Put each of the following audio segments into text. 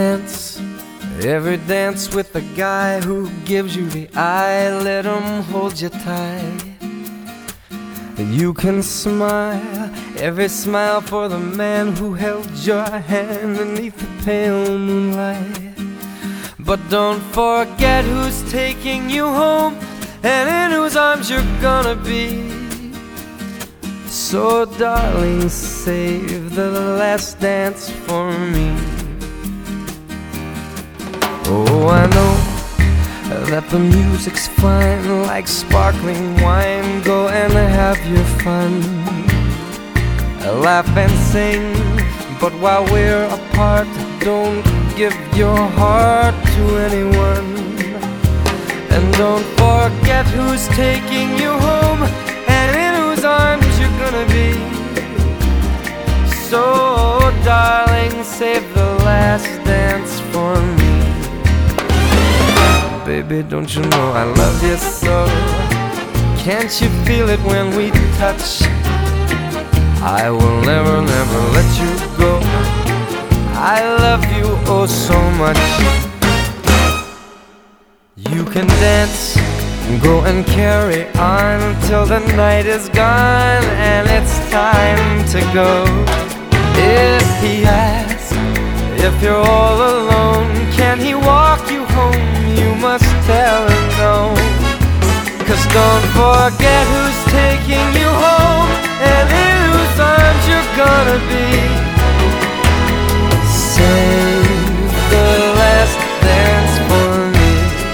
every dance with the guy who gives you the eye. Let him hold you tight. You can smile, every smile for the man who held your hand beneath the pale moonlight. But don't forget who's taking you home and in whose arms you're gonna be. So darling, save the last dance for me. Oh, I know that the music's fine, like sparkling wine. Go and have your fun, laugh and sing. But while we're apart, don't give your heart to anyone. And don't forget who's taking you home and in whose arms you're gonna be. So darling, save the last dance for me. Baby, don't you know I love you so? Can't you feel it when we touch? I will never, never let you go. I love you oh so much. You can dance, go and carry on till the night is gone and it's time to go. If he asks if you're all alone, can he walk you home? You must tell him no. 'Cause don't forget who's taking you home and in whose arms you're gonna be. Save the last dance for me.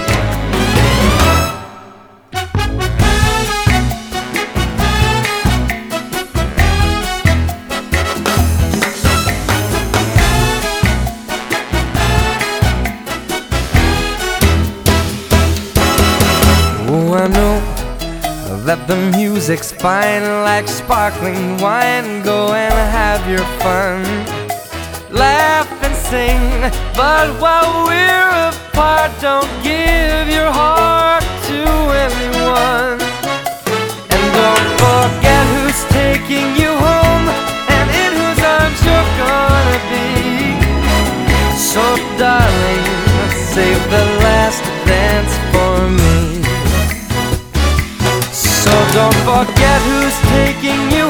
Oh, I know that the music's fine, like sparkling wine. Go and have your fun, laugh and sing. But while we're apart, don't give your heart to anyone. And don't forget who's taking you home and in whose arms you're gonna be. So darling, save the last dance for me. So don't forget who's taking you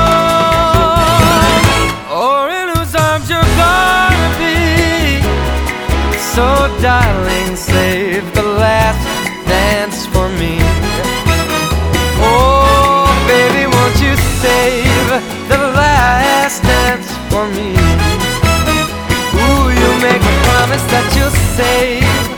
home or in whose arms you're gonna be. So darling, save the last dance for me. Oh baby, won't you save the last dance for me? Ooh, you make a promise that you'll save